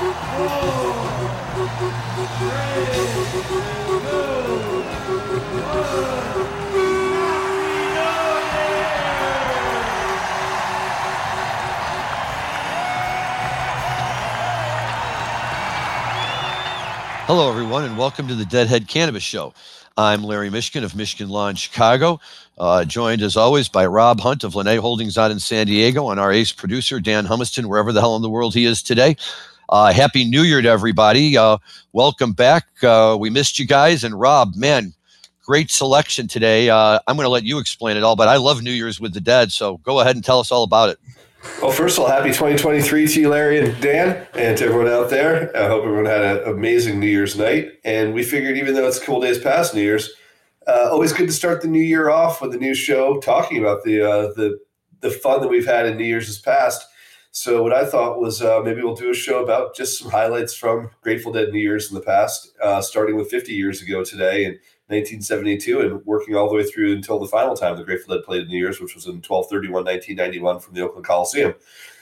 Hello, everyone, and welcome to the Deadhead Cannabis Show. I'm Larry Mishkin of Mishkin Law in Chicago, joined as always by Rob Hunt of Lene Holdings out in San Diego, and our ace producer, Dan Humiston, wherever the hell in the world he is today. Happy New Year to everybody. Welcome back. We missed you guys. And Rob, man, great selection today. I'm going to let you explain it all, but I love New Year's with the Dead, so go ahead and tell us all about it. Well, first of all, happy 2023 to you, Larry and Dan, and to everyone out there. I hope everyone had an amazing New Year's night. And we figured, even though it's a couple days past New Year's, always good to start the new year off with a new show talking about the fun that we've had in New Year's this past. So what I thought was maybe we'll do a show about just some highlights from Grateful Dead New Year's in the past, starting with 50 years ago today in 1972 and working all the way through until the final time the Grateful Dead played New Year's, which was in 12/31/1991 from the Oakland Coliseum.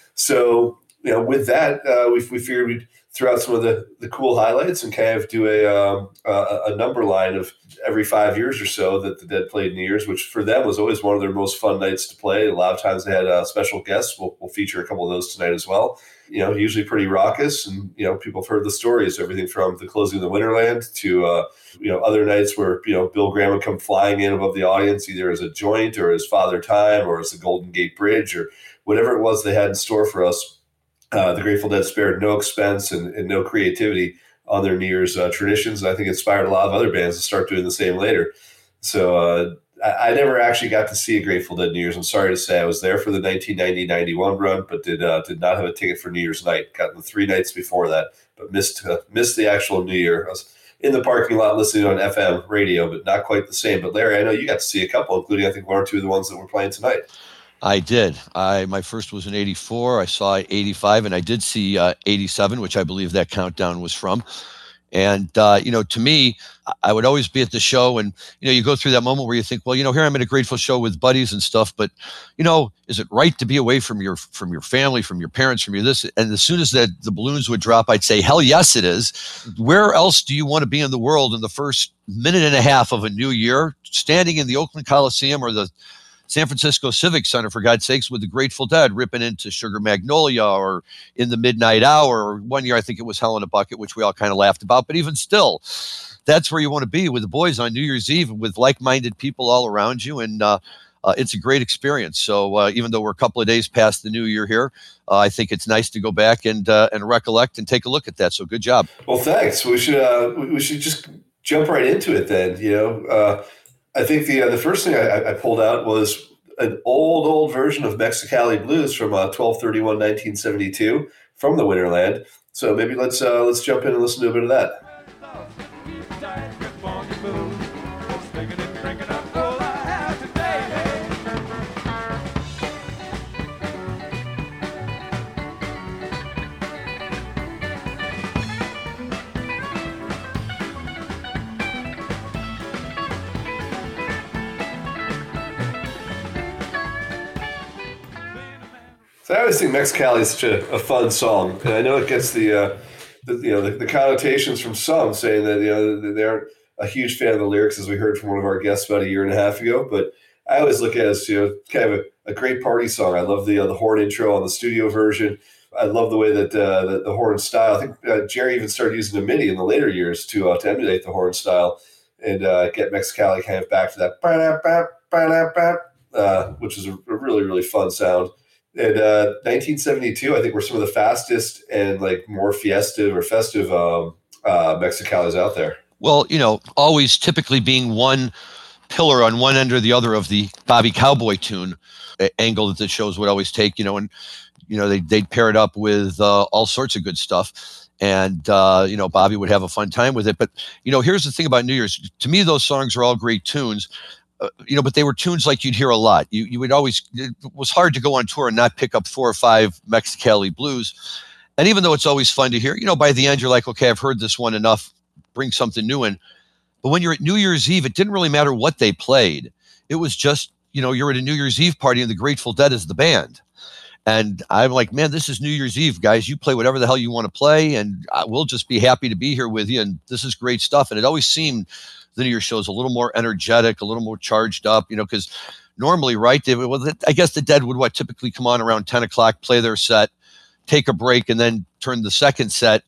So, with that, we figured we'd throw out some of the cool highlights and kind of do a number line of every 5 years or so that the Dead played New Year's, which for them was always one of their most fun nights to play. A lot of times they had special guests. We'll feature a couple of those tonight as well. Usually pretty raucous, and people have heard the stories, everything from the closing of the Winterland to other nights where Bill Graham would come flying in above the audience, either as a joint or as Father Time or as the Golden Gate Bridge or whatever it was they had in store for us. The Grateful Dead spared no expense and no creativity on their New Year's traditions, and I think inspired a lot of other bands to start doing the same later. So I never actually got to see a Grateful Dead New Year's. I'm sorry to say. I was there for the 1990-91 run, but did not have a ticket for New Year's night. Got the 3 nights before that, but missed the actual New Year. I was in the parking lot listening on FM radio, but not quite the same. But Larry, I know you got to see a couple, including I think 1 or 2 of the ones that we're playing tonight. I did. My first was in 84. I saw 85, and I did see 87, which I believe that countdown was from. And, to me, I would always be at the show and, you go through that moment where you think, well, here I'm at a Grateful show with buddies and stuff, but, is it right to be away from your family, from your parents, from your this? And as soon as the balloons would drop, I'd say, hell yes, it is. Where else do you want to be in the world in the first minute and a half of a new year, standing in the Oakland Coliseum or the San Francisco Civic Center, for God's sakes, with the Grateful Dead ripping into Sugar Magnolia or In the Midnight Hour. Or one year, I think it was Hell in a Bucket, which we all kind of laughed about. But even still, that's where you want to be with the boys on New Year's Eve with like-minded people all around you. And it's a great experience. So even though we're a couple of days past the new year here, I think it's nice to go back and recollect and take a look at that. So good job. Well, thanks. We should just jump right into it then. I think the first thing I pulled out was an old version of Mexicali Blues from 12/31/1972 from the Winterland. So maybe let's jump in and listen to a bit of that. So I always think Mexicali is such a fun song, and I know it gets the connotations from some saying that they aren't a huge fan of the lyrics, as we heard from one of our guests about a year and a half ago. But I always look at it as kind of a great party song. I love the horn intro on the studio version. I love the way that the horn style. I think Jerry even started using the MIDI in the later years to emulate the horn style and get Mexicali kind of back to that, which is a really, really fun sound. And 1972, I think, were some of the fastest and more festive Mexicalis out there. Well, always typically being one pillar on one end or the other of the Bobby Cowboy tune angle that the shows would always take, and they'd pair it up with all sorts of good stuff. And, Bobby would have a fun time with it. But, here's the thing about New Year's. To me, those songs are all great tunes. But they were tunes like you'd hear a lot. You would always, it was hard to go on tour and not pick up 4 or 5 Mexicali blues. And even though it's always fun to hear, by the end, you're like, okay, I've heard this one enough, bring something new in. But when you're at New Year's Eve, it didn't really matter what they played. It was just, you're at a New Year's Eve party and the Grateful Dead is the band. And I'm like, man, this is New Year's Eve, guys. You play whatever the hell you want to play, and we'll just be happy to be here with you. And this is great stuff. And it always seemed the New Year's shows a little more energetic, a little more charged up, because normally, right, I guess the Dead would typically come on around 10 o'clock, play their set, take a break, and then turn the second set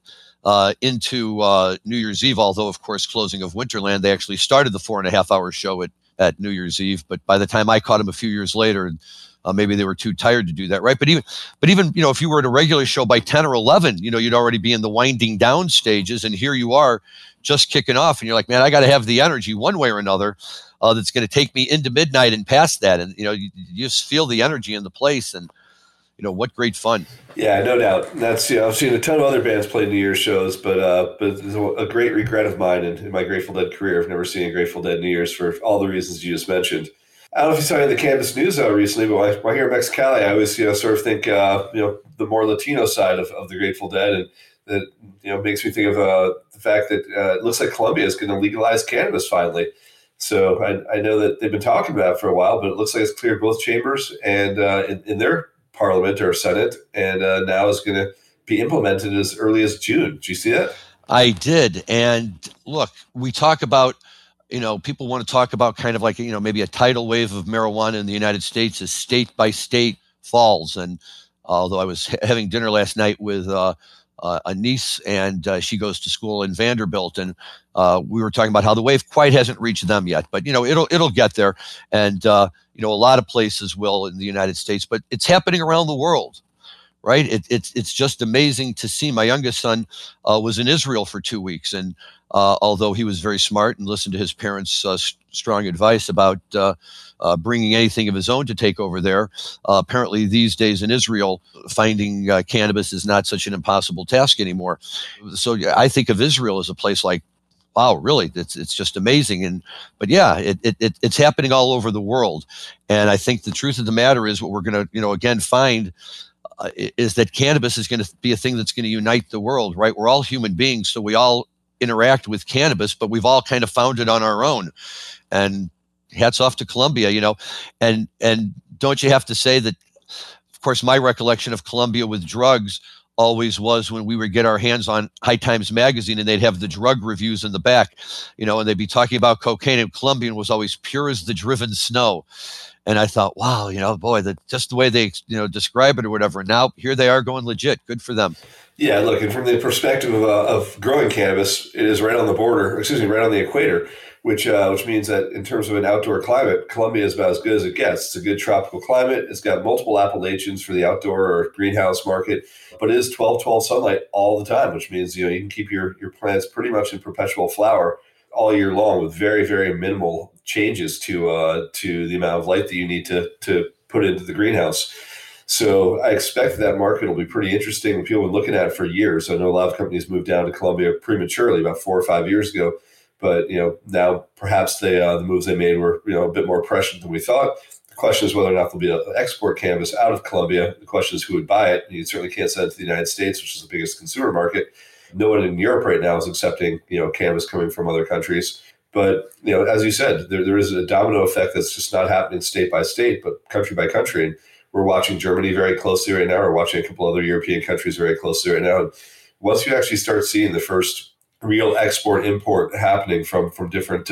into New Year's Eve. Although, of course, closing of Winterland, they actually started the 4.5-hour show at New Year's Eve. But by the time I caught them a few years later, maybe they were too tired to do that, right? But even if you were at a regular show by 10 or 11, you'd already be in the winding down stages, and here you are just kicking off, and you're like, man, I got to have the energy one way or another that's going to take me into midnight and past that, and you just feel the energy in the place, and what great fun. Yeah, no doubt. That's I've seen a ton of other bands play New Year's shows, but it's a great regret of mine in my Grateful Dead career. I've never seen a Grateful Dead New Year's for all the reasons you just mentioned. I don't know if you saw any of the Cannabis News recently, but when I hear Mexicali, I always sort of think the more Latino side of the Grateful Dead, and that makes me think of the fact that it looks like Colombia is going to legalize cannabis finally. So I know that they've been talking about it for a while, but it looks like it's cleared both chambers and in their Parliament or Senate, and now is going to be implemented as early as June. Did you see that? I did, and look, we talk about. People want to talk about kind of like, maybe a tidal wave of marijuana in the United States as state by state falls. And although I was having dinner last night with a niece, and she goes to school in Vanderbilt, and we were talking about how the wave quite hasn't reached them yet, but it'll get there, and a lot of places will in the United States, but it's happening around the world. Right. It's just amazing to see. My youngest son was in Israel for 2 weeks. And although he was very smart and listened to his parents' strong advice about bringing anything of his own to take over there, apparently these days in Israel, finding cannabis is not such an impossible task anymore. So I think of Israel as a place like, wow, really, it's just amazing. But yeah, it's happening all over the world. And I think the truth of the matter is what we're going to, again, find is that cannabis is going to be a thing that's going to unite the world, right? We're all human beings, so we all interact with cannabis, but we've all kind of found it on our own. And hats off to Colombia, and don't you have to say that, of course, my recollection of Colombia with drugs always was when we would get our hands on High Times magazine, and they'd have the drug reviews in the back, and they'd be talking about cocaine, and Colombian was always pure as the driven snow. And I thought, wow, boy, just the way they, describe it or whatever. And now here they are going legit. Good for them. Yeah, look, and from the perspective of growing cannabis, it is right on the border, right on the equator, which means that in terms of an outdoor climate, Colombia is about as good as it gets. It's a good tropical climate. It's got multiple appellations for the outdoor or greenhouse market, but it is 12-12 sunlight all the time, which means, you can keep your plants pretty much in perpetual flower all year long with very, very minimal changes to the amount of light that you need to put into the greenhouse. So I expect that market will be pretty interesting. People have been looking at it for years. I know a lot of companies moved down to Colombia prematurely about 4 or 5 years ago, but now perhaps the moves they made were a bit more prescient than we thought. The question is whether or not there'll be an export cannabis out of Colombia. The question is who would buy it. You certainly can't send it to the United States, which is the biggest consumer market. No one in Europe right now is accepting cannabis coming from other countries. But as you said, there is a domino effect that's just not happening state by state, but country by country. And we're watching Germany very closely right now. We're watching a couple other European countries very closely right now. And once you actually start seeing the first real export import happening from different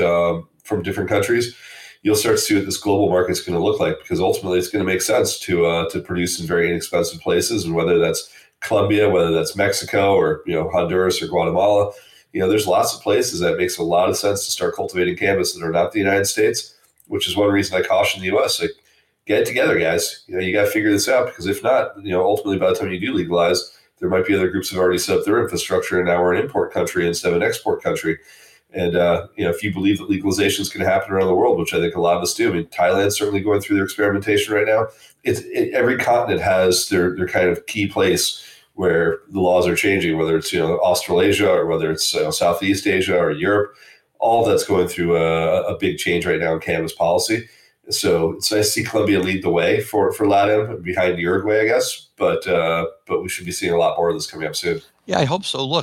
countries, you'll start to see what this global market's going to look like, because ultimately it's going to make sense to produce in very inexpensive places, and whether that's Colombia, whether that's Mexico or Honduras or Guatemala, there's lots of places that makes a lot of sense to start cultivating cannabis that are not the United States, which is one reason I caution the U.S. Like, get it together, guys. You got to figure this out, because if not, ultimately by the time you do legalize, there might be other groups who have already set up their infrastructure, and now we're an import country instead of an export country. And if you believe that legalization is going to happen around the world, which I think a lot of us do, I mean, Thailand's certainly going through their experimentation right now. Every continent has their kind of key place where the laws are changing, whether it's Australasia or whether it's Southeast Asia or Europe. All that's going through a big change right now in cannabis policy. So it's nice to see Colombia lead the way for LATAM behind Uruguay, I guess. But we should be seeing a lot more of this coming up soon. Yeah, I hope so. Look,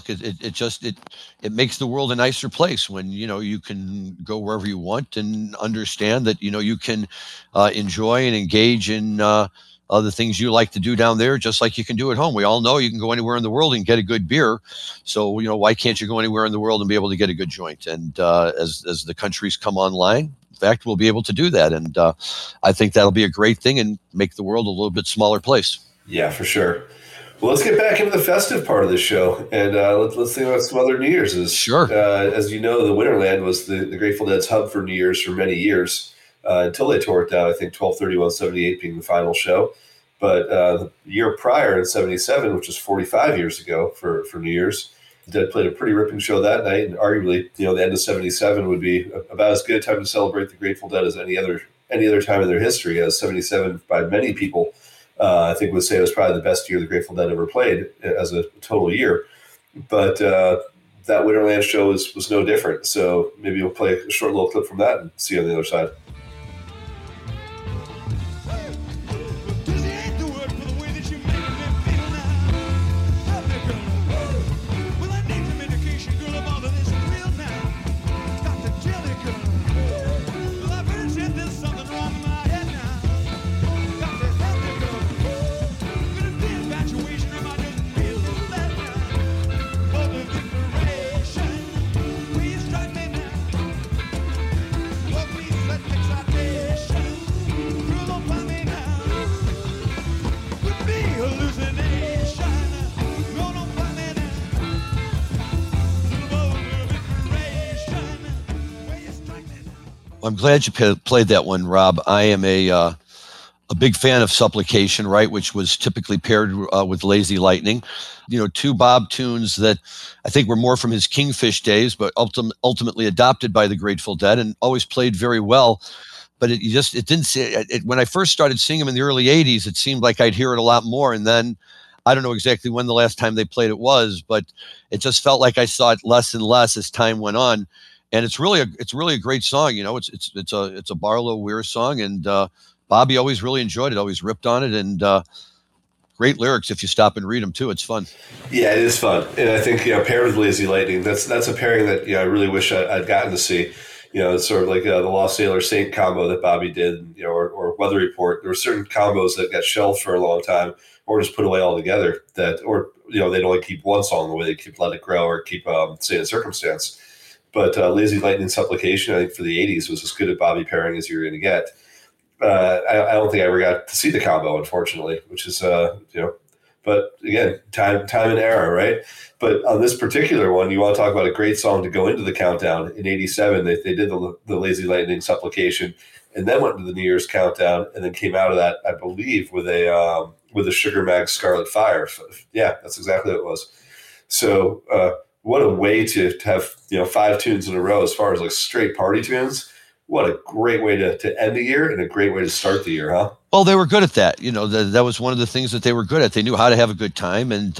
it makes the world a nicer place when you can go wherever you want and understand that you can enjoy and engage in the things you like to do down there, just like you can do at home. We all know you can go anywhere in the world and get a good beer. So, why can't you go anywhere in the world and be able to get a good joint? And as the countries come online, in fact, we'll be able to do that. And I think that'll be a great thing and make the world a little bit smaller place. Yeah, for sure. Well, let's get back into the festive part of the show, and let's think about some other New Year's. Sure. As you know, the Winterland was the Grateful Dead's hub for New Year's for many years, until they tore it down, I think 12/31/78 being the final show. But the year prior in 77, which was 45 years ago for New Year's, the Dead played a pretty ripping show that night, and arguably, the end of 77 would be about as good a time to celebrate the Grateful Dead as any other time in their history, as 77, by many people, I think would say it was probably the best year the Grateful Dead ever played as a total year. But that Winterland show was no different. So maybe we'll play a short little clip from that and see you on the other side. I'm glad you played that one, Rob. I am a big fan of Supplication, right, which was typically paired with Lazy Lightning. Two Bob tunes that I think were more from his Kingfish days, but ultimately adopted by the Grateful Dead and always played very well. But it didn't say it, when I first started seeing him in the early 80s, it seemed like I'd hear it a lot more. And then I don't know exactly when the last time they played it was, but it just felt like I saw it less and less as time went on. And it's really a great song. It's a Barlow Weir song, and Bobby always really enjoyed it, always ripped on it, and great lyrics if you stop and read them too. It's fun. Yeah, it is fun, and I think paired with Lazy Lightning, that's a pairing that I really wish I'd gotten to see. It's sort of like the Lost Sailor Saint combo that Bobby did, or Weather Report. There were certain combos that got shelved for a long time, or just put away altogether. Or they'd only keep one song the way they keep Let It Grow or keep Saint and Circumstance. But Lazy Lightning Supplication, I think for the 80s, was as good at Bobby pairing as you're going to get. I don't think I ever got to see the combo, unfortunately, which is, but again, time and era, right? But on this particular one, you want to talk about a great song to go into the countdown. In 87, they did the Lazy Lightning Supplication and then went into the New Year's countdown and then came out of that, I believe, with a Sugar Mag Scarlet Fire. Yeah, that's exactly what it was. So, what a way to have 5 tunes in a row as far as like straight party tunes. What a great way to end the year and a great way to start the year, huh? Well, they were good at that. That was one of the things that they were good at. They knew how to have a good time. And,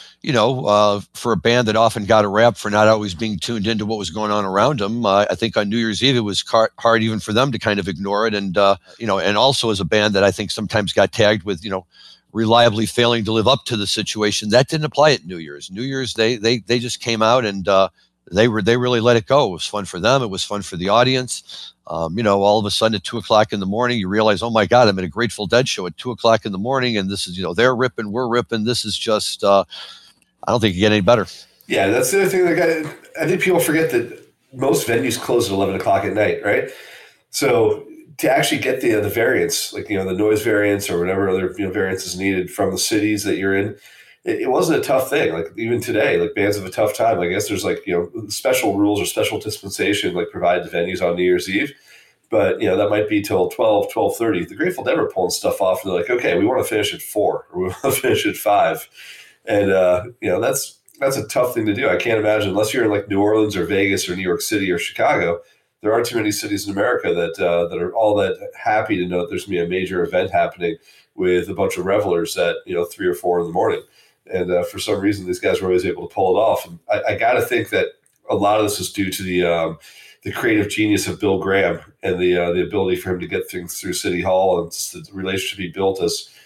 for a band that often got a rap for not always being tuned into what was going on around them, I think on New Year's Eve, it was hard even for them to kind of ignore it. And, and also as a band that I think sometimes got tagged with, reliably failing to live up to the situation. That didn't apply at New Year's. New Year's, they just came out and they really let it go. It was fun for them. It was fun for the audience. All of a sudden at 2:00 in the morning, you realize, oh my God, I'm at a Grateful Dead show at 2:00 in the morning, and this is, they're ripping, we're ripping. This is just, I don't think you get any better. Yeah, that's the other thing. I think people forget that most venues close at 11 o'clock at night, right? So to actually get the variants, like, the noise variants or whatever other variants is needed from the cities that you're in, it wasn't a tough thing. Like even today, like bands have a tough time. I guess there's special rules or special dispensation like provided to venues on New Year's Eve. But, that might be till 12:30. The Grateful Dead were pulling stuff off. And they're like, okay, we want to finish at 4 or we want to finish at 5. And, that's a tough thing to do. I can't imagine, unless you're in like New Orleans or Vegas or New York City or Chicago, there aren't too many cities in America that are all that happy to know that there's going to be a major event happening with a bunch of revelers at 3 or 4 in the morning. And for some reason, these guys were always able to pull it off. And I got to think that a lot of this is due to the creative genius of Bill Graham and the ability for him to get things through City Hall and the relationship he built as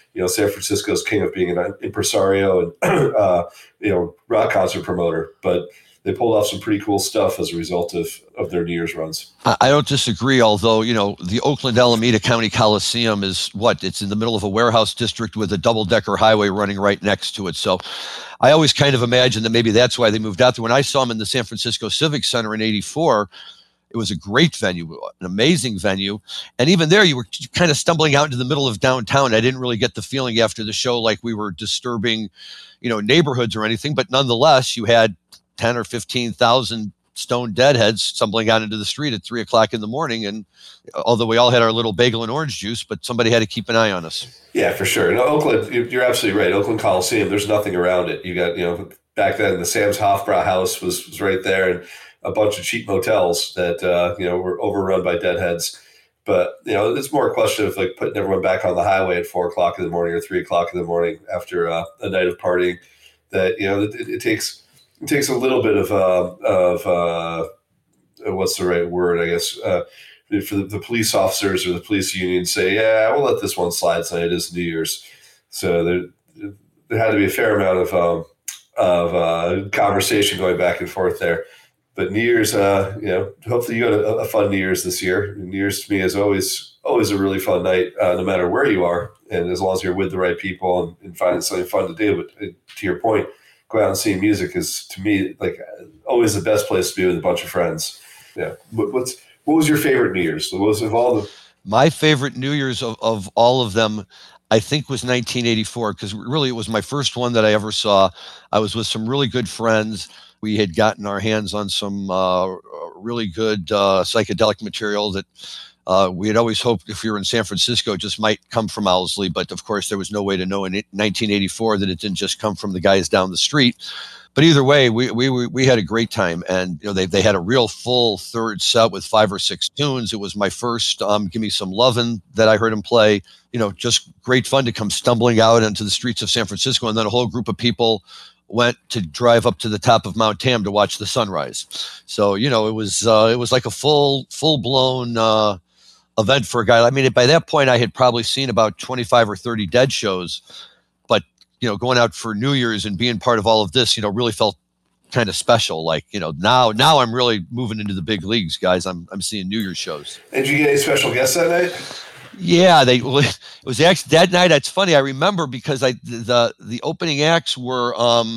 San Francisco's king of being an impresario and rock concert promoter, but they pulled off some pretty cool stuff as a result of their New Year's runs. I don't disagree, although, the Oakland Alameda County Coliseum is it's in the middle of a warehouse district with a double-decker highway running right next to it. So I always kind of imagine that maybe that's why they moved out there. When I saw them in the San Francisco Civic Center in '84, it was a great venue, an amazing venue. And even there, you were kind of stumbling out into the middle of downtown. I didn't really get the feeling after the show like we were disturbing, neighborhoods or anything. But nonetheless, you had 10 or 15,000 stone deadheads stumbling out into the street at 3:00 in the morning. And although we all had our little bagel and orange juice, but somebody had to keep an eye on us. Yeah, for sure. Oakland, you're absolutely right. Oakland Coliseum, there's nothing around it. You got, back then the Sam's Hofbrauhaus was right there, and a bunch of cheap motels that, were overrun by deadheads. But, it's more a question of like putting everyone back on the highway at 4:00 in the morning or 3:00 in the morning after a night of partying. That, it takes a little bit of what's the right word, I guess, for the police officers or the police union say, yeah, we'll let this one slide tonight. It is New Year's. So there had to be a fair amount of conversation going back and forth there. But New Year's, hopefully you got a fun New Year's this year. New Year's to me is always a really fun night, no matter where you are. And as long as you're with the right people and finding something fun to do. But to your point, go out and see music is, to me, like always the best place to be with a bunch of friends. Yeah. What was your favorite New Year's? What was of all the? My favorite New Year's of all of them, I think, was 1984, because really it was my first one that I ever saw. I was with some really good friends. We had gotten our hands on some really good psychedelic material that we had always hoped, if we were in San Francisco, just might come from Owsley. But of course, there was no way to know in 1984 that it didn't just come from the guys down the street. But either way, we had a great time, and they had a real full third set with 5 or 6 tunes. It was my first "Give Me Some Lovin'" that I heard him play. Just great fun to come stumbling out into the streets of San Francisco, and then a whole group of people went to drive up to the top of Mount Tam to watch the sunrise. So it was like a full blown event for a guy. I mean, by that point, I had probably seen about 25 or 30 Dead shows, but going out for New Year's and being part of all of this, really felt kind of special. Like, now I'm really moving into the big leagues, guys. I'm seeing New Year's shows. And did you get any special guests that night? Yeah, it was actually that night. It's funny. I remember because the opening acts were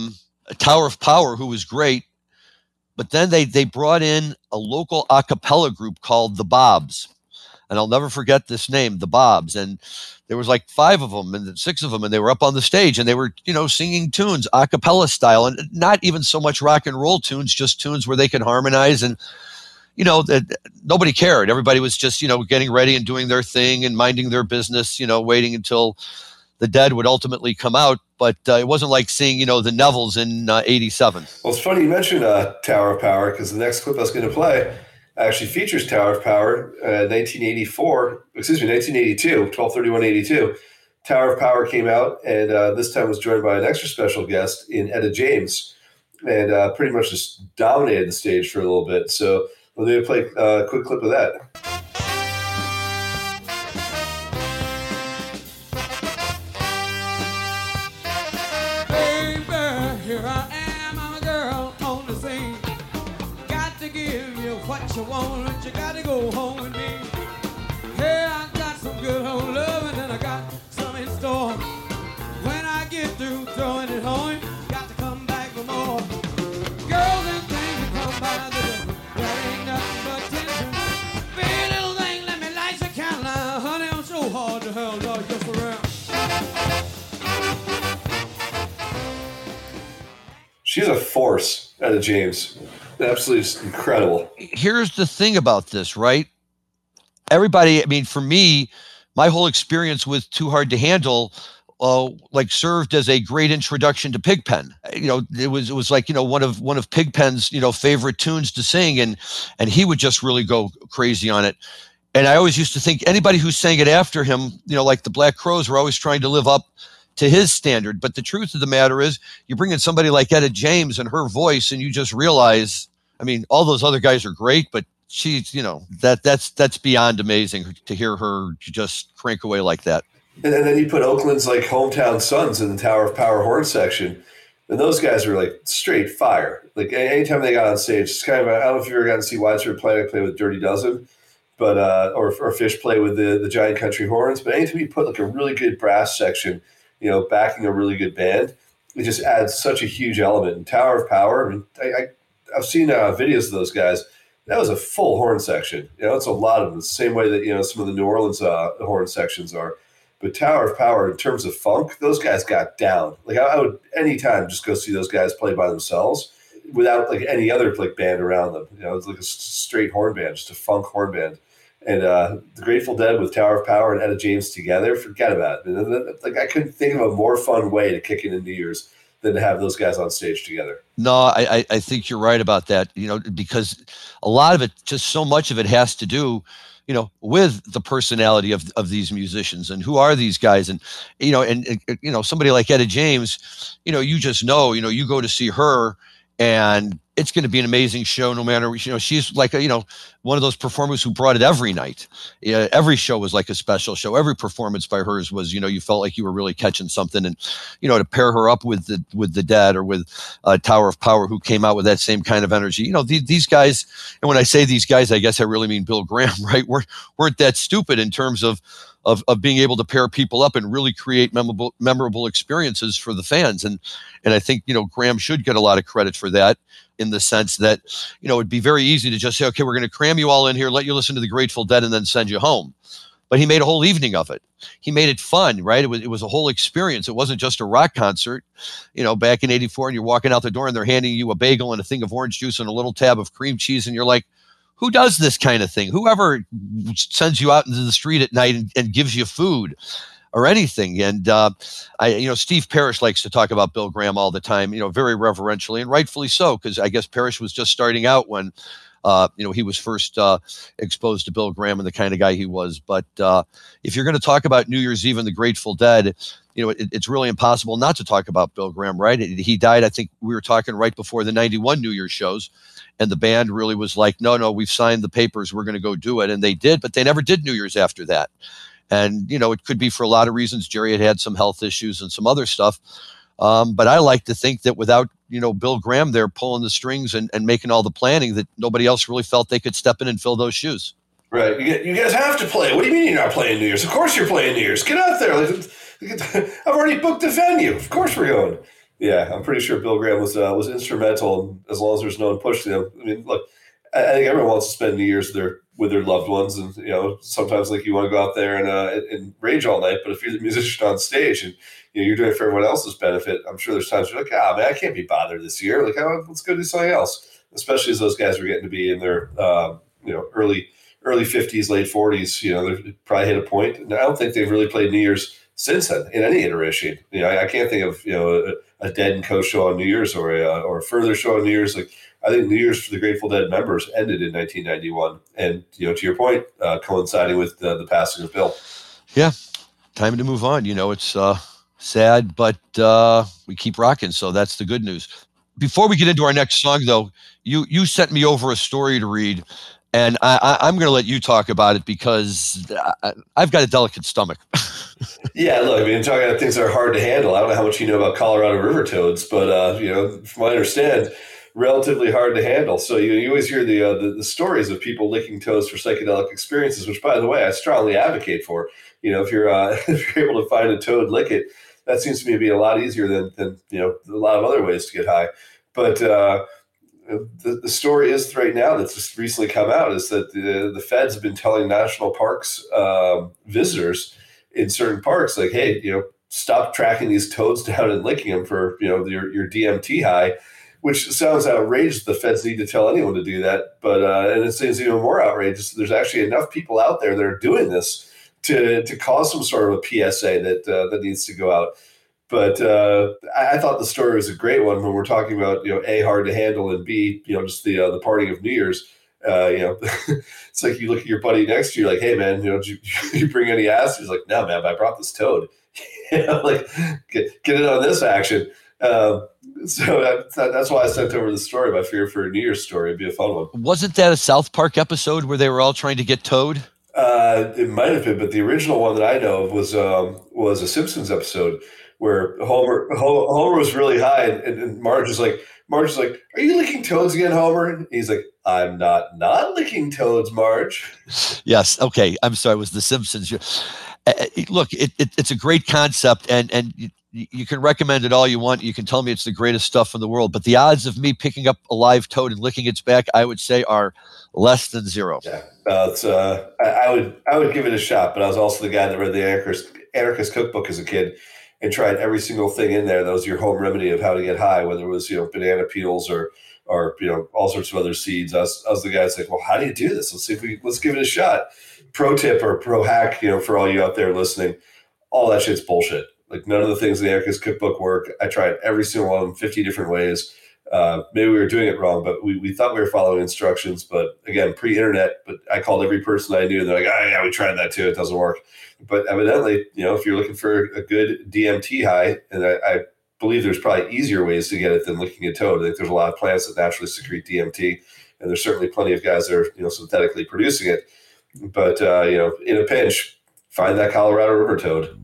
Tower of Power, who was great, but then they brought in a local a cappella group called the Bobs, and I'll never forget this name, the Bobs. And there was like 5 of them and 6 of them, and they were up on the stage and they were singing tunes a cappella style, and not even so much rock and roll tunes, just tunes where they could harmonize and. That nobody cared. Everybody was just, getting ready and doing their thing and minding their business, waiting until the Dead would ultimately come out. But it wasn't like seeing, the Nevilles in '87. Well, it's funny you mentioned Tower of Power, because the next clip I was going to play actually features Tower of Power, 1982, 12/31/82. Tower of Power came out, and this time was joined by an extra special guest in Etta James, and pretty much just dominated the stage for a little bit. So let me play a quick clip of that. Baby, here I am, I'm a girl on the scene. Got to give you what you want, but you got to go home with me. Hey, I got some good home loving, and I got some in store. When I get through throwing it home, got to come back for more. Girls and things that come by the door. Hard to hell, y'all just around. She's a force, Etta James. Absolutely incredible. Here's the thing about this, right? Everybody, I mean, for me, my whole experience with Too Hard to Handle served as a great introduction to Pigpen. It was like, one of Pigpen's, favorite tunes to sing, and he would just really go crazy on it. And I always used to think anybody who sang it after him, like the Black Crowes, were always trying to live up to his standard. But the truth of the matter is, you bring in somebody like Etta James and her voice, and you just realize, I mean, all those other guys are great, but she's, that's beyond amazing to hear her just crank away like that. And then you put Oakland's like hometown Suns in the Tower of Power horn section, and those guys were like straight fire. Like anytime they got on stage, it's kind of I don't know if you ever got to see Widespread play with Dirty Dozen, but or Fish play with the Giant Country Horns. But anytime you put like a really good brass section, backing a really good band, it just adds such a huge element. And Tower of Power, I mean, I've seen videos of those guys. That was a full horn section. It's a lot of them. The same way that some of the New Orleans horn sections are. But Tower of Power, in terms of funk, those guys got down. Like I would anytime just go see those guys play by themselves without like any other like band around them. It's like a straight horn band, just a funk horn band. And the Grateful Dead with Tower of Power and Etta James together, forget about it. Like I couldn't think of a more fun way to kick in New Year's than to have those guys on stage together. No, I think you're right about that, because a lot of it, just so much of it has to do, with the personality of these musicians and who are these guys. And, somebody like Etta James, you just know, you go to see her and it's going to be an amazing show no matter, she's like, one of those performers who brought it every night. Every show was like a special show. Every performance by hers was, you felt like you were really catching something. And, to pair her up with the Dead or with Tower of Power, who came out with that same kind of energy, these guys, and when I say these guys, I guess I really mean Bill Graham, right? Weren't that stupid in terms of being able to pair people up and really create memorable experiences for the fans. And I think, Graham should get a lot of credit for that, in the sense that, it'd be very easy to just say, okay, we're going to cram you all in here, let you listen to the Grateful Dead and then send you home. But he made a whole evening of it. He made it fun, right? It was a whole experience. It wasn't just a rock concert, back in '84, and you're walking out the door and they're handing you a bagel and a thing of orange juice and a little tab of cream cheese. And you're like, who does this kind of thing? Whoever sends you out into the street at night and gives you food or anything. And Steve Parrish likes to talk about Bill Graham all the time, very reverentially, and rightfully so, because I guess Parrish was just starting out when he was first exposed to Bill Graham and the kind of guy he was. But if you're going to talk about New Year's Eve and the Grateful Dead, it's really impossible not to talk about Bill Graham, right? He died, I think we were talking right before the '91 New Year's shows. And the band really was like, no, we've signed the papers. We're going to go do it. And they did, but they never did New Year's after that. And, it could be for a lot of reasons. Jerry had some health issues and some other stuff. But I like to think that without, Bill Graham there pulling the strings and making all the planning, that nobody else really felt they could step in and fill those shoes. Right. You guys have to play. What do you mean you're not playing New Year's? Of course you're playing New Year's. Get out there. I've already booked the venue. Of course we're going. Yeah, I'm pretty sure Bill Graham was instrumental, as long as there's no one pushing him. I mean, look, I think everyone wants to spend New Year's with their loved ones, and sometimes like you want to go out there and rage all night. But if you're the musician on stage and you're doing it for everyone else's benefit, I'm sure there's times you're like, man, I can't be bothered this year. Like, let's go do something else. Especially as those guys were getting to be in their early 50s, late 40s. They probably hit a point. And I don't think they've really played New Year's since then in any iteration. I can't think of a Dead and Co show on New Year's or a further show on New Year's. Like, I think New Year's for the Grateful Dead members ended in 1991, and to your point, coinciding with the passing of Bill. Yeah, time to move on. It's sad, but we keep rocking, so that's the good news. Before we get into our next song, though, you sent me over a story to read, and I'm going to let you talk about it because I've got a delicate stomach. Yeah, look, I mean, talking about things that are hard to handle. I don't know how much you know about Colorado river toads, but from what I understand, relatively hard to handle. So you always hear the stories of people licking toads for psychedelic experiences, which, by the way, I strongly advocate for. If you're if you're able to find a toad, lick it. That seems to me to be a lot easier than a lot of other ways to get high. But the story is right now that's just recently come out is that the feds have been telling national parks visitors in certain parks, like, hey, stop tracking these toads down and licking them for your DMT high, which sounds outrageous. The feds need to tell anyone to do that, but and it seems even more outrageous. There's actually enough people out there that are doing this to cause some sort of a PSA that needs to go out. But I thought the story was a great one when we're talking about A, hard to handle, and B, just the partying of New Year's. It's like you look at your buddy next to you, like, hey man, did you bring any ass? He's like, no man, but I brought this toad. Like get in on this action. So that's why I sent over the story. But I figured for a New Year's story, it'd be a fun one. Wasn't that a South Park episode where they were all trying to get toad? It might have been, but the original one that I know of was a Simpsons episode where Homer was really high, and Marge is like, "Are you licking toads again, Homer?" And he's like, "I'm not licking toads, Marge." Yes. Okay. I'm sorry. It was The Simpsons. Look, it's a great concept, and you can recommend it all you want. You can tell me it's the greatest stuff in the world, but the odds of me picking up a live toad and licking its back, I would say, are less than zero. Yeah, I would give it a shot, but I was also the guy that read the Anarchist Cookbook as a kid and tried every single thing in there. That was your home remedy of how to get high, whether it was banana peels or all sorts of other seeds. I was the guy that's like, well, how do you do this? Let's give it a shot. Pro tip or pro hack, for all you out there listening, all that shit's bullshit. Like none of the things in the Anarchist Cookbook work. I tried every single one of them 50 different ways. Maybe we were doing it wrong, but we thought we were following instructions. But again, pre-internet, but I called every person I knew, and they're like, "Oh yeah, we tried that too. It doesn't work." But evidently, if you're looking for a good DMT high, and I believe there's probably easier ways to get it than licking a toad. I think there's a lot of plants that naturally secrete DMT, and there's certainly plenty of guys that are synthetically producing it. But in a pinch, find that Colorado River toad.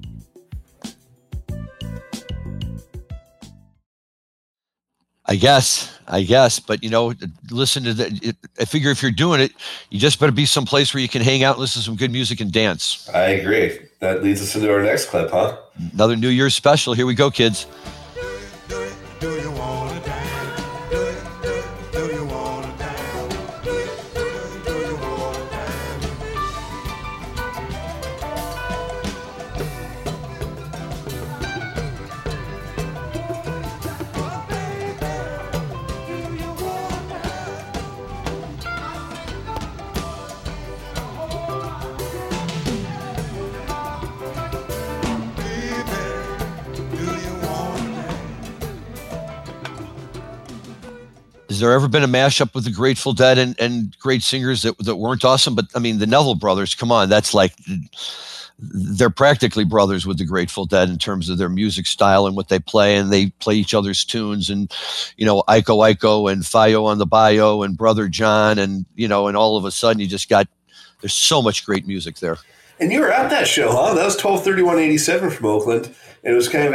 I guess, but listen to that. I figure if you're doing it, you just better be someplace where you can hang out, listen to some good music, and dance. I agree. That leads us into our next clip, huh? Another New Year's special. Here we go, kids. Do you wanna dance? Do you wanna dance? Do you wanna dance? Oh, baby, do you wanna Has there ever been a mashup with the Grateful Dead and great singers that weren't awesome? But I mean, the Neville brothers, come on, that's like, they're practically brothers with the Grateful Dead in terms of their music style and what they play, and they play each other's tunes, and Iko Iko and Fio on the Bio and Brother John, and and all of a sudden you just got, there's so much great music there. And you were at that show, huh? That was 12/31/87 from Oakland, and it was kind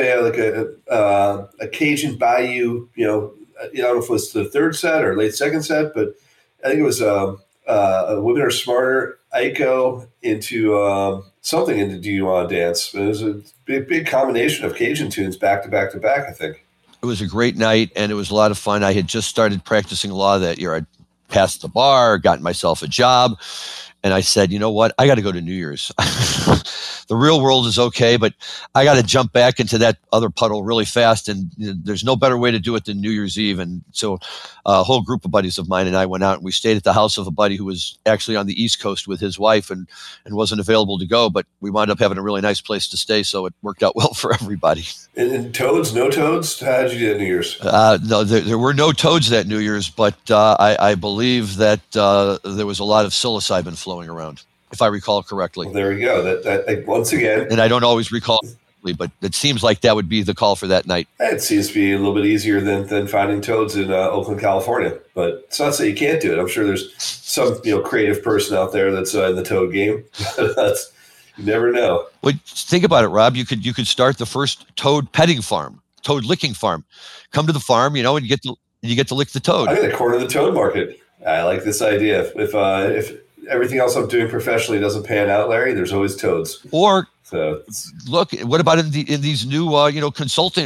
of a Cajun Bayou, I don't know if it was the third set or late second set, but I think it was Women Are Smarter, Iko into something into Do You Want to Dance. It was a big combination of Cajun tunes back to back to back, I think. It was a great night, and it was a lot of fun. I had just started practicing law that year. I'd passed the bar, gotten myself a job, and I said, you know what? I got to go to New Year's. The real world is okay, but I got to jump back into that other puddle really fast. And there's no better way to do it than New Year's Eve. And so a whole group of buddies of mine and I went out, and we stayed at the house of a buddy who was actually on the East Coast with his wife and wasn't available to go. But we wound up having a really nice place to stay, so it worked out well for everybody. And toads, no toads? How did you get New Year's? No, there were no toads that New Year's, but I believe that there was a lot of psilocybin flowing around, if I recall correctly. Well, there we go. That once again. And I don't always recall, but it seems like that would be the call for that night. It seems to be a little bit easier than finding toads in Oakland, California. But it's not to say you can't do it. I'm sure there's some creative person out there that's in the toad game. You never know. Well, think about it, Rob. You could start the first toad petting farm, toad licking farm. Come to the farm, and you get to lick the toad. I'm going to corner the toad market. I like this idea. If everything else I'm doing professionally doesn't pan out, Larry, there's always toads. Or look, what about in these new consulting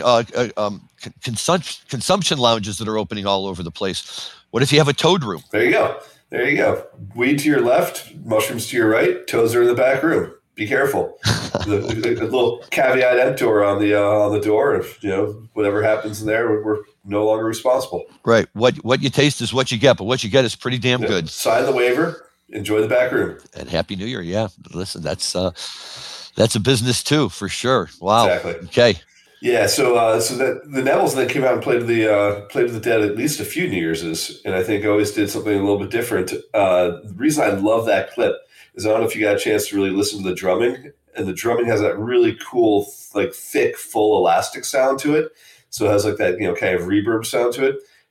consumption lounges that are opening all over the place? What if you have a toad room? There you go. Weed to your left, mushrooms to your right, toads are in the back room. Be careful. the little caveat emptor on the door. If whatever happens in there, we're no longer responsible. Right. What you taste is what you get, but what you get is pretty damn good. Sign the waiver. Enjoy the back room. And Happy New Year. Yeah. Listen, that's a business too, for sure. Wow. Exactly. Okay. Yeah. So that the Nevilles then came out and played with the Dead at least a few New Year's, and I think always did something a little bit different. The reason I love that clip is I don't know if you got a chance to really listen to the drumming, and the drumming has that really cool, like thick, full elastic sound to it. So it has like that, kind of reverb sound to it.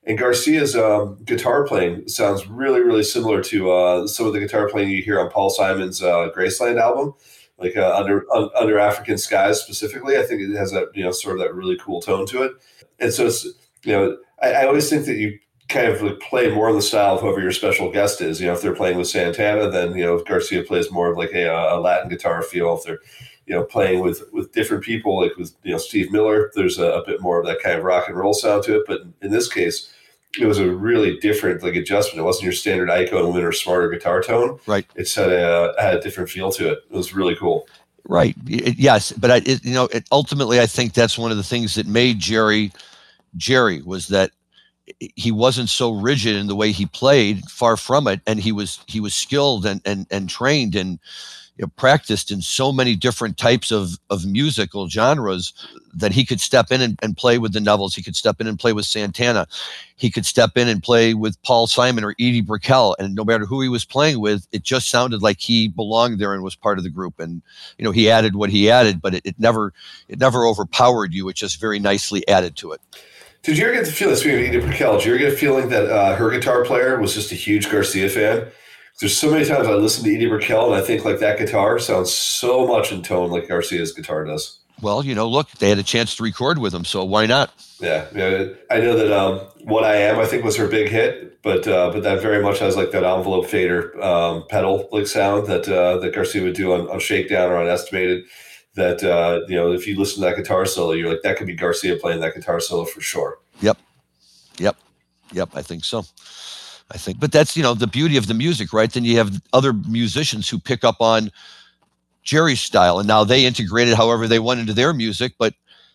And Garcia's guitar playing sounds really, really similar to some of the guitar playing you hear on Paul Simon's Graceland album, like Under African Skies specifically. I think it has that, sort of that really cool tone to it. And so it's, I always think that you kind of like play more in the style of whoever your special guest is. If they're playing with Santana, then, Garcia plays more of like a Latin guitar feel. If they're, playing with different people, like with, Steve Miller, there's a bit more of that kind of rock and roll sound to it. But in this case, it was a really different like adjustment. It wasn't your standard Ico and Winter Smarter guitar tone. Right. It had a different feel to it. It was really cool. Right. Yes. But ultimately, I think that's one of the things that made Jerry was that he wasn't so rigid in the way he played, far from it. And he was skilled and trained and practiced in so many different types of musical genres that he could step in and play with the Nevilles. He could step in and play with Santana. He could step in and play with Paul Simon or Edie Brickell. And no matter who he was playing with, it just sounded like he belonged there and was part of the group. And, he added what he added, but it never overpowered you. It just very nicely added to it. Did you ever get the feeling, speaking of Edie Brickell, did you ever get a feeling that her guitar player was just a huge Garcia fan? There's so many times I listen to Edie Brickell and I think like that guitar sounds so much in tone like Garcia's guitar does. Well, look, they had a chance to record with him, so why not? Yeah. I know that What I Am, I think, was her big hit, but that very much has like that envelope fader pedal like sound that Garcia would do on Shakedown or on Estimated. That if you listen to that guitar solo, you're like, that could be Garcia playing that guitar solo for sure. Yep. I think so. But that's, the beauty of the music, right? Then you have other musicians who pick up on Jerry's style, and now they integrate it however they want into their music. But,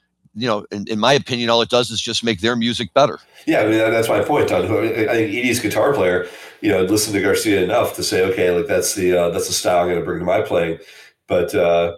in my opinion, all it does is just make their music better. Yeah, that's my point, Todd. I think Edie's guitar player, listened to Garcia enough to say, okay, like that's the style I'm going to bring to my playing. But,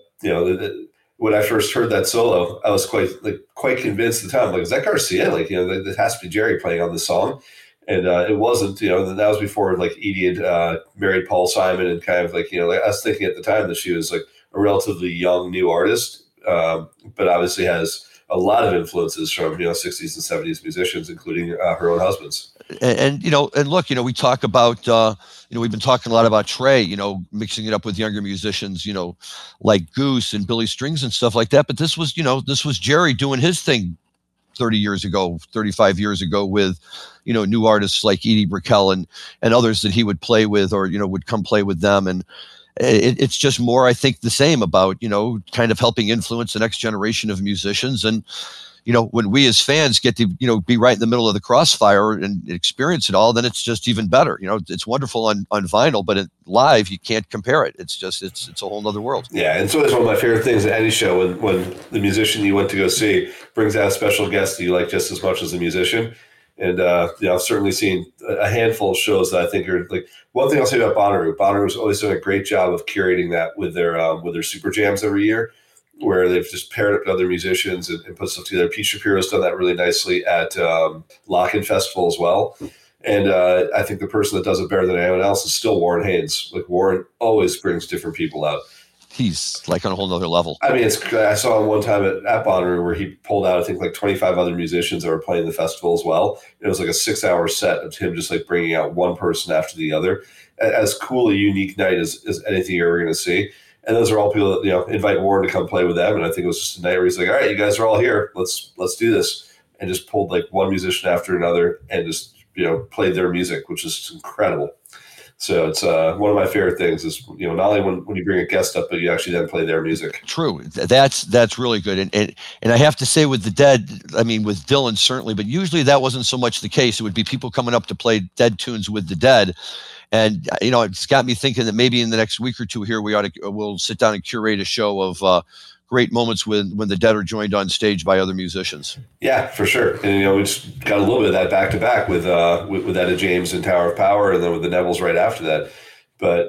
when I first heard that solo, I was quite convinced at the time, like, is that Garcia? Like, that has to be Jerry playing on this song. And it wasn't, and that was before like Edie had married Paul Simon, and kind of like, I was thinking at the time that she was like a relatively young new artist, but obviously has a lot of influences from 60s and 70s musicians, including her own husband's. And look, we talk about we've been talking a lot about Trey, mixing it up with younger musicians, like Goose and Billy Strings and stuff like that. But this was Jerry doing his thing 30 years ago, 35 years ago with, new artists like Edie Brickell and others that he would play with, or, would come play with them. And it's just more, I think, the same about, kind of helping influence the next generation of musicians. And, when we as fans get to, be right in the middle of the crossfire and experience it all, then it's just even better. It's wonderful on vinyl, but live, you can't compare it. It's just, it's a whole nother world. Yeah. And so it's one of my favorite things at any show when the musician you went to go see brings out a special guest that you like just as much as the musician. And, I've certainly seen a handful of shows that I think are like, one thing I'll say about Bonnaroo. Bonnaroo's always done a great job of curating that with their super jams every year, where they've just paired up with other musicians and put stuff together. Pete Shapiro's done that really nicely at Lock-In Festival as well. And I think the person that does it better than anyone else is still Warren Haynes. Like, Warren always brings different people out. He's like on a whole nother level. I mean, I saw him one time at Bonnaroo where he pulled out, I think, like 25 other musicians that were playing the festival as well. It was like a 6-hour set of him just like bringing out one person after the other. As cool a unique night as anything you're ever going to see. And those are all people that, invite Warren to come play with them. And I think it was just a night where he's like, all right, you guys are all here. Let's do this. And just pulled like one musician after another and just, played their music, which is incredible. So it's one of my favorite things is, not only when you bring a guest up, but you actually then play their music. True. That's really good. And I have to say with the Dead, I mean, with Dylan certainly, but usually that wasn't so much the case. It would be people coming up to play Dead tunes with the Dead. And, it's got me thinking that maybe in the next week or two here, we'll sit down and curate a show of great moments when the Dead are joined on stage by other musicians. Yeah, for sure. And, we just got a little bit of that back to back with Etta James and Tower of Power, and then with the Nevilles right after that. But,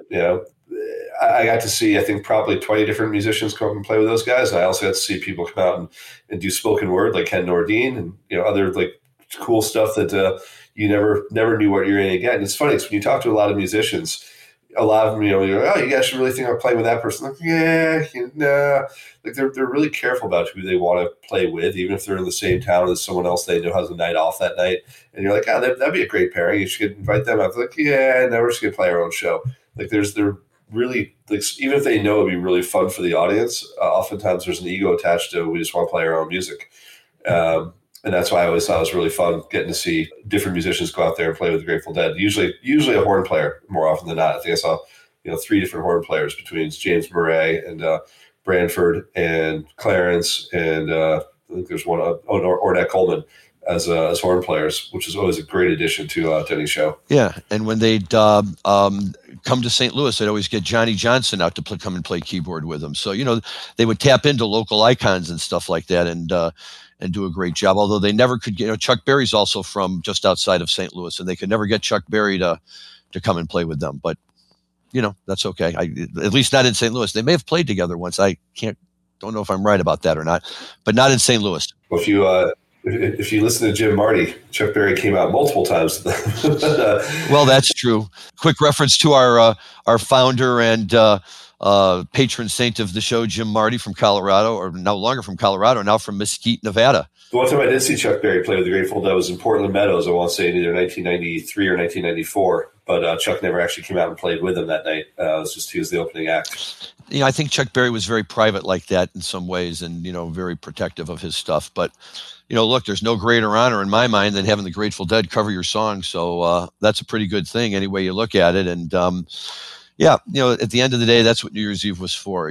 I got to see, I think, probably 20 different musicians come and play with those guys. And I also got to see people come out and do spoken word like Ken Nordine and, other like cool stuff that you never knew what you're going to get. And it's funny, because when you talk to a lot of musicians, a lot of them, you're like, oh, you guys should really think about playing with that person. Like, yeah, nah. Like they're really careful about who they want to play with, even if they're in the same town as someone else they know has a night off that night. And you're like, oh, that'd be a great pairing. You should invite them out. They're like, yeah, no, we're just gonna play our own show. Like they're really, like, even if they know it'd be really fun for the audience, oftentimes there's an ego attached to we just want to play our own music. And that's why I always thought it was really fun getting to see different musicians go out there and play with the Grateful Dead. Usually a horn player more often than not. I think I saw 3 different horn players between James Murray and Branford and Clarence, and I think there's one Ornette Coleman as horn players, which is always a great addition to any show. Yeah, and when they'd come to St. Louis, they'd always get Johnny Johnson out to come and play keyboard with them. So they would tap into local icons and stuff like that, and do a great job. Although they never could get, Chuck Berry's also from just outside of St. Louis, and they could never get Chuck Berry to come and play with them. But that's okay. At least not in St. Louis. They may have played together once. Don't know if I'm right about that or not, but not in St. Louis. Well, if you listen to Jim Marty, Chuck Berry came out multiple times. Well, that's true. Quick reference to our founder and patron saint of the show, Jim Marty from Colorado, or no longer from Colorado, now from Mesquite, Nevada. The one time I did see Chuck Berry play with the Grateful Dead was in Portland Meadows. I want to say in either 1993 or 1994, but Chuck never actually came out and played with him that night. It was just he was the opening act. I think Chuck Berry was very private like that in some ways, and very protective of his stuff. But look, there's no greater honor in my mind than having the Grateful Dead cover your song. So that's a pretty good thing any way you look at it. And yeah, at the end of the day, that's what New Year's Eve was for.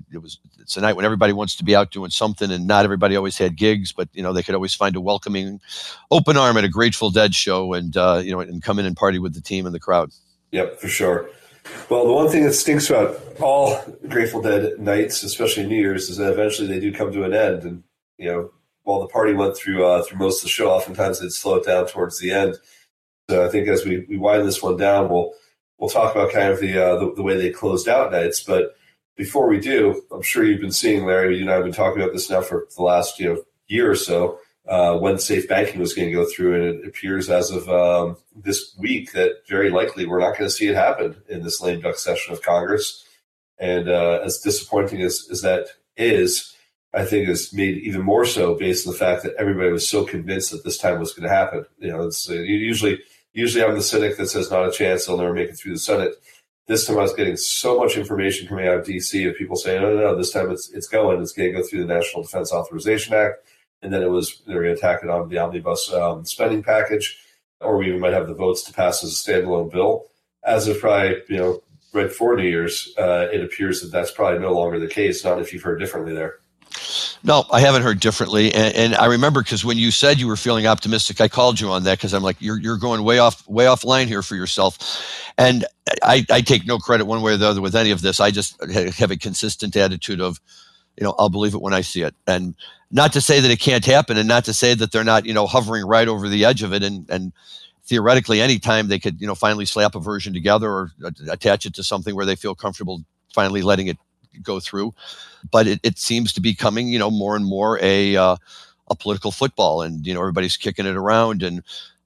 It's a night when everybody wants to be out doing something, and not everybody always had gigs, but they could always find a welcoming, open arm at a Grateful Dead show, and and come in and party with the team and the crowd. Yep, for sure. Well, the one thing that stinks about all Grateful Dead nights, especially New Year's, is that eventually they do come to an end. And while the party went through most of the show, oftentimes they'd slow it down towards the end. So I think as we wind this one down, we'll talk about kind of the way they closed out nights. But before we do, I'm sure you've been seeing, Larry, you and I have been talking about this now for the last year or so, when safe banking was going to go through, and it appears as of this week that very likely we're not going to see it happen in this lame duck session of Congress. And as disappointing as that is, I think is made even more so based on the fact that everybody was so convinced that this time was going to happen. It's usually I'm the cynic that says not a chance, they'll never make it through the Senate. This time I was getting so much information coming out of D.C. of people saying, no, this time it's going. It's going to go through the National Defense Authorization Act. And then they're going to attack it on the omnibus spending package, or we even might have the votes to pass as a standalone bill. As of probably, right before New Year's, it appears that that's probably no longer the case, not if you've heard differently there. No, I haven't heard differently. And I remember, because when you said you were feeling optimistic, I called you on that, because I'm like, you're going way off line here for yourself. And I take no credit one way or the other with any of this. I just have a consistent attitude of, I'll believe it when I see it. And not to say that it can't happen, and not to say that they're not, hovering right over the edge of it. And theoretically, anytime they could, finally slap a version together or attach it to something where they feel comfortable finally letting it go through. But it seems to be becoming, more and more a political football, and, everybody's kicking it around, and,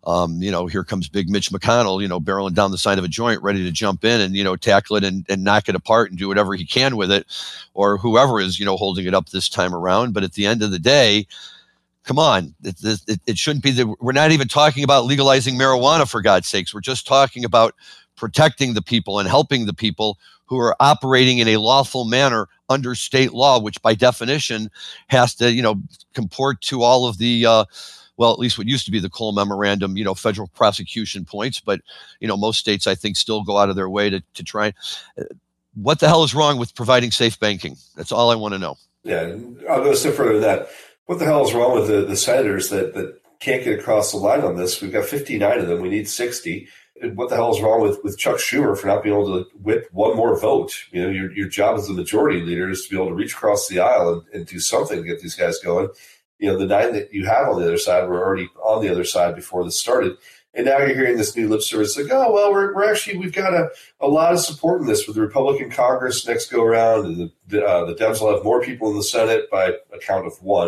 here comes big Mitch McConnell, barreling down the side of a joint, ready to jump in and, tackle it and knock it apart and do whatever he can with it, or whoever is, holding it up this time around. But at the end of the day, come on, it shouldn't be that. We're not even talking about legalizing marijuana, for God's sakes. We're just talking about protecting the people and helping the people who are operating in a lawful manner under state law, which by definition has to, comport to all of the, at least what used to be the Cole Memorandum, federal prosecution points. But, most states, I think, still go out of their way to try. What the hell is wrong with providing safe banking? That's all I want to know. Yeah, I'll go a step further than that. What the hell is wrong with the senators that can't get across the line on this? We've got 59 of them. We need 60. And what the hell is wrong with Chuck Schumer for not being able to whip one more vote? Your job as the majority leader is to be able to reach across the aisle and do something to get these guys going. The 9 that you have on the other side were already on the other side before this started. And now you're hearing this new lip service like, oh, well, we've got a lot of support in this with the Republican Congress next go around. And the Dems will have more people in the Senate by a count of 1.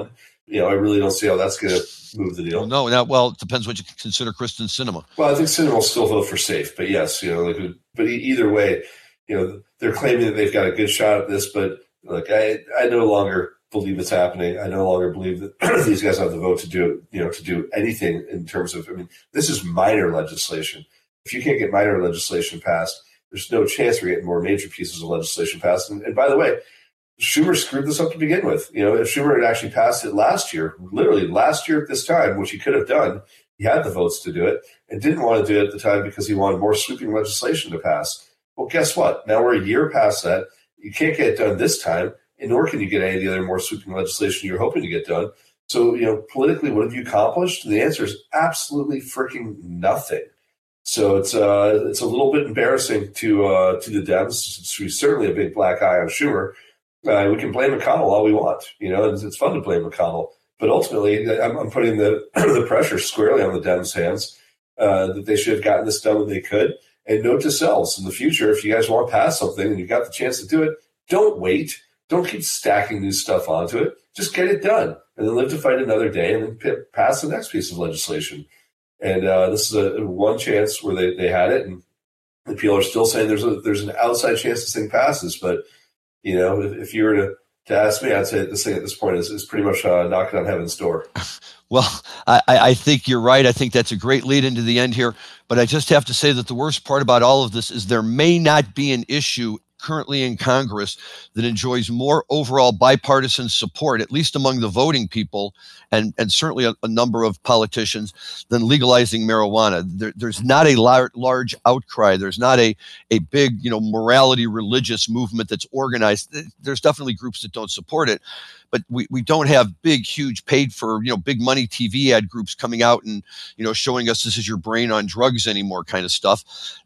I really don't see how that's going to move the deal. Well, it depends what you consider Kristen Sinema. Well, I think Sinema will still vote for safe, but yes, but either way, they're claiming that they've got a good shot at this, but look, I no longer believe it's happening. I no longer believe that these guys have the vote to do, to do anything in terms of, this is minor legislation. If you can't get minor legislation passed, there's no chance we're getting more major pieces of legislation passed. And by the way, Schumer screwed this up to begin with. If Schumer had actually passed it last year, literally last year at this time, which he could have done, he had the votes to do it and didn't want to do it at the time because he wanted more sweeping legislation to pass. Well, guess what? Now we're a year past that. You can't get it done this time, and nor can you get any of the other more sweeping legislation you're hoping to get done. So, politically, what have you accomplished? And the answer is absolutely freaking nothing. So it's a little bit embarrassing to the Dems. It's certainly a big black eye on Schumer. We can blame McConnell all we want, and it's fun to blame McConnell. But ultimately, I'm putting the pressure squarely on the Dems' hands that they should have gotten this done when they could. And note to selves, in the future, if you guys want to pass something and you've got the chance to do it, don't wait. Don't keep stacking new stuff onto it. Just get it done and then live to fight another day and then pass the next piece of legislation. And this is a one chance where they had it. And the people are still saying there's an outside chance this thing passes, but if you were to ask me, I'd say this thing at this point is pretty much knocking on heaven's door. Well, I think you're right. I think that's a great lead into the end here. But I just have to say that the worst part about all of this is there may not be an issue currently in Congress that enjoys more overall bipartisan support, at least among the voting people, and certainly a number of politicians, than legalizing marijuana. There's not a large outcry. There's not a big, morality religious movement that's organized. There's definitely groups that don't support it. But we don't have big, huge paid for, big money TV ad groups coming out and, showing us this is your brain on drugs anymore kind of stuff.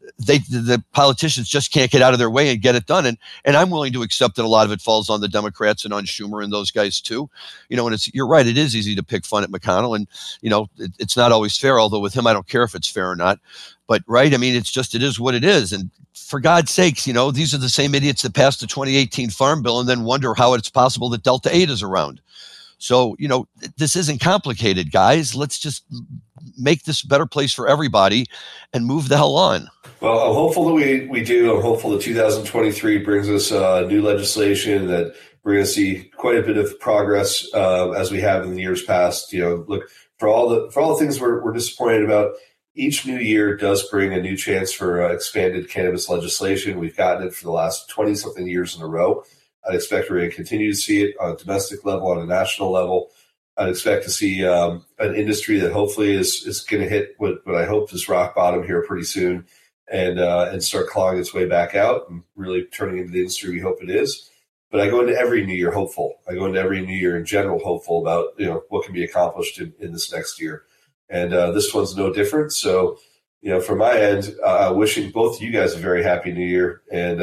The politicians just can't get out of their way and get it done. And I'm willing to accept that a lot of it falls on the Democrats and on Schumer and those guys too. And you're right. It is easy to pick fun at McConnell, and, it's not always fair, although with him, I don't care if it's fair or not. But right, it is what it is. And for God's sakes, these are the same idiots that passed the 2018 Farm Bill and then wonder how it's possible that Delta 8 is around. So, this isn't complicated, guys. Let's just make this a better place for everybody and move the hell on. Well, I'm hopeful that we do. I'm hopeful that 2023 brings us new legislation that we're going to see quite a bit of progress as we have in the years past. Look, for all the things we're disappointed about, each new year does bring a new chance for expanded cannabis legislation. We've gotten it for the last 20-something years in a row. I'd expect we're going to continue to see it on a domestic level, on a national level. I'd expect to see an industry that hopefully is going to hit what I hope is rock bottom here pretty soon and start clawing its way back out and really turning into the industry we hope it is. But I go into every new year hopeful. I go into every new year in general hopeful about what can be accomplished in this next year. And this one's no different. So, from my end, wishing both of you guys a very happy new year and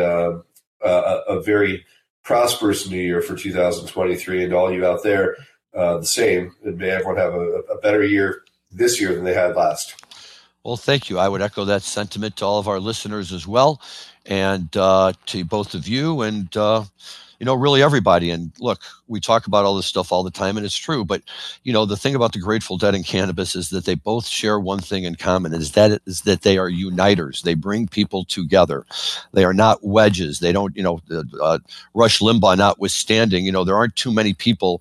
a very prosperous new year for 2023. And all you out there, the same. And may everyone have a better year this year than they had last. Well, thank you. I would echo that sentiment to all of our listeners as well, and to both of you and really everybody. And look, we talk about all this stuff all the time, and it's true. But, the thing about the Grateful Dead and cannabis is that they both share one thing in common, is that they are uniters. They bring people together. They are not wedges. They don't, Rush Limbaugh notwithstanding, there aren't too many people,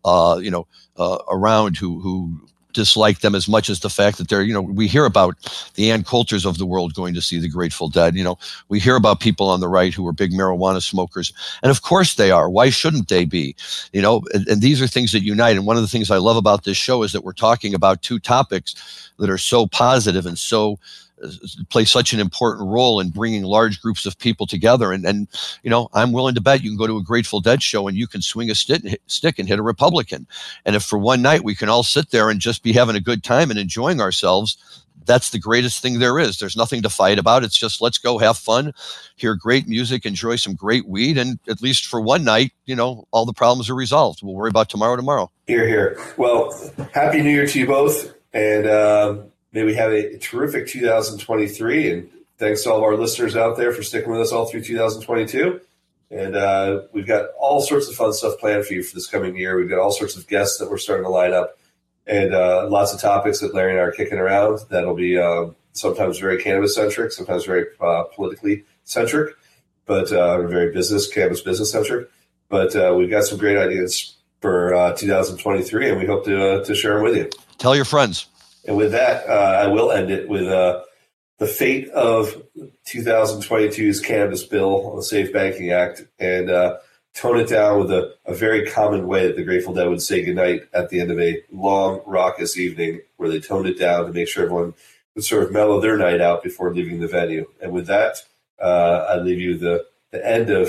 around who dislike them as much as the fact that they're, we hear about the Ann Coulters of the world going to see the Grateful Dead. We hear about people on the right who are big marijuana smokers. And of course they are. Why shouldn't they be? And these are things that unite. And one of the things I love about this show is that we're talking about two topics that are so positive and so play such an important role in bringing large groups of people together. And I'm willing to bet you can go to a Grateful Dead show and you can swing a stick and hit a Republican. And if for one night we can all sit there and just be having a good time and enjoying ourselves, that's the greatest thing there is. There's nothing to fight about. It's just, let's go have fun, hear great music, enjoy some great weed. And at least for one night, all the problems are resolved. We'll worry about tomorrow. Hear, hear. Well, Happy New Year to you both. And, may we have a terrific 2023, and thanks to all of our listeners out there for sticking with us all through 2022. And we've got all sorts of fun stuff planned for you for this coming year. We've got all sorts of guests that we're starting to line up, and lots of topics that Larry and I are kicking around. That'll be sometimes very cannabis-centric, sometimes very politically centric, but very cannabis business-centric. But we've got some great ideas for 2023, and we hope to share them with you. Tell your friends. And with that, I will end it with the fate of 2022's cannabis bill, the Safe Banking Act, and tone it down with a very common way that the Grateful Dead would say goodnight at the end of a long, raucous evening, where they toned it down to make sure everyone would sort of mellow their night out before leaving the venue. And with that, I leave you the end of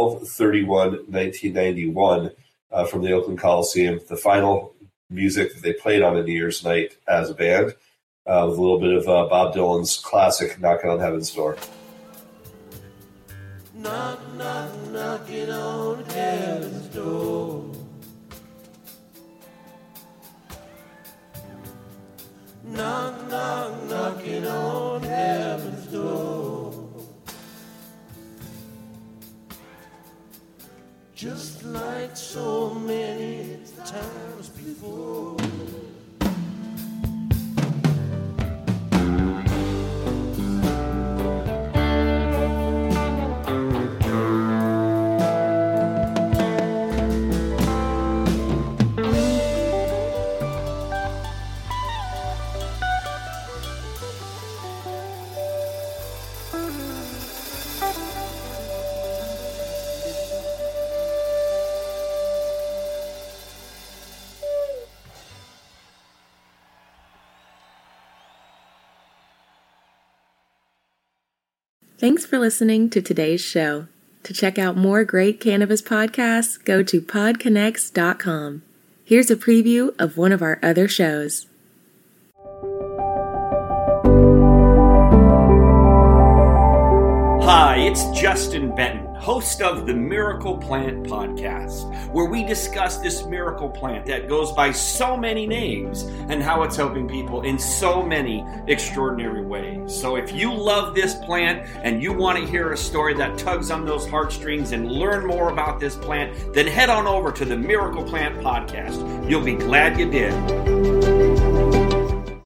12/31/1991 from the Oakland Coliseum, the final music that they played on a New Year's night as a band, with a little bit of Bob Dylan's classic Knocking on Heaven's Door. Knock, knock, knocking on heaven's door. Knock, knock, knocking on heaven's door. Just like so many times before. Thanks for listening to today's show. To check out more great cannabis podcasts, go to podconnects.com. Here's a preview of one of our other shows. Hi, it's Justin Benton, host of the Miracle Plant Podcast, where we discuss this miracle plant that goes by so many names and how it's helping people in so many extraordinary ways. So if you love this plant and you want to hear a story that tugs on those heartstrings and learn more about this plant, then head on over to the Miracle Plant Podcast. You'll be glad you did.